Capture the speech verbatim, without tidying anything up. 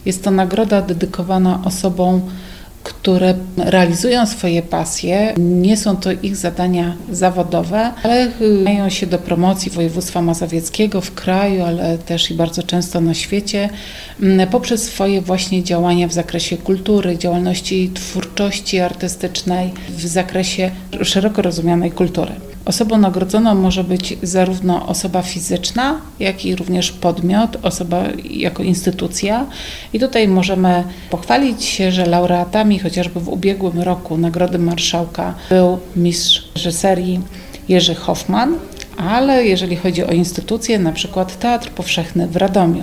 Jest to nagroda dedykowana osobom, które realizują swoje pasje. Nie są to ich zadania zawodowe, ale mają się do promocji województwa mazowieckiego w kraju, ale też i bardzo często na świecie, poprzez swoje właśnie działania w zakresie kultury, działalności twórczości artystycznej, w zakresie szeroko rozumianej kultury. Osobą nagrodzoną może być zarówno osoba fizyczna, jak i również podmiot, osoba jako instytucja. I tutaj możemy pochwalić się, że laureatami chociażby w ubiegłym roku Nagrody Marszałka był mistrz reżyserii Jerzy Hoffman, ale jeżeli chodzi o instytucje, na przykład Teatr Powszechny w Radomiu.